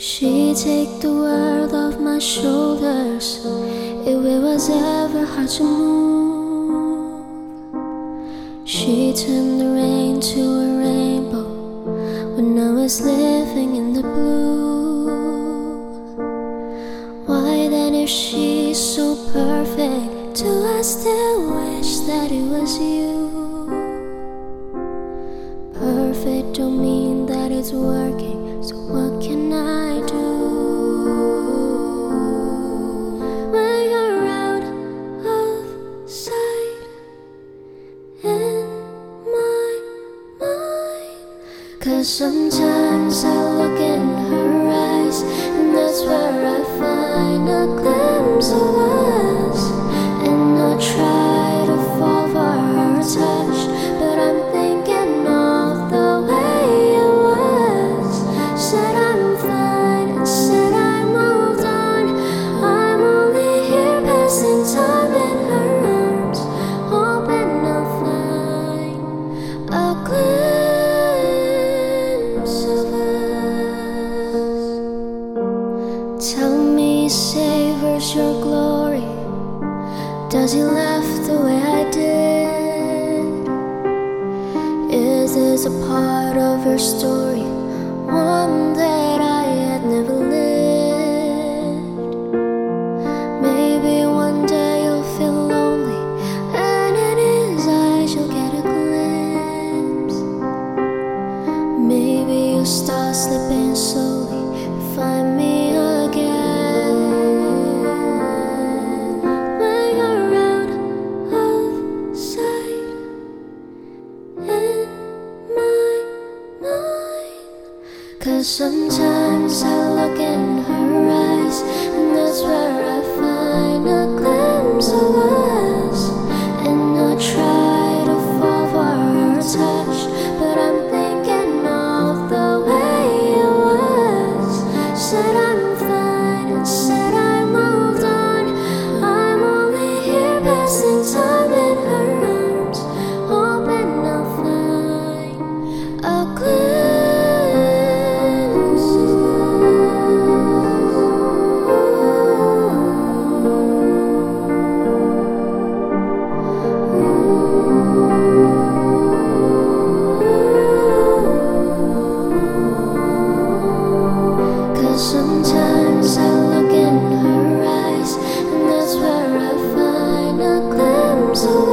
She take the world off my shoulders if it was ever hard to move. She turned the rain to a rainbow when I was living in the blue. Why then, if she's so perfect, do I still wish that it was you? Perfect don't mean that it's working, so what can I do? When you're out of sight in my mind, 'cause sometimes I look in her eyes, and that's where I find a glimpse of us. And I try to fall for her touch, but I'm thinking of the way it was. Said I'm fine, and said I moved on. I'm only here passing time in her arms, hoping I'll find a glimpse of us. Tell me, savors your glory? Does he laugh the way I did? Is this a part of your story, one that I had never lived? Maybe one day you'll feel lonely, and in his eyes you'll get a glimpse. Maybe you'll start slipping slowly, find me again. When you're out of sight in my mind, 'cause sometimes I look in her eyes, and that's where I find a glimpse of us. And I try to fall for her touch, but I'm thinking of the way it was. Said I'm fine, and said I moved on. I'm only here passing time in her arms, hoping I'll find a glimpse. 'Cause sometimes I look in her eyes, and that's where I find a glimpse of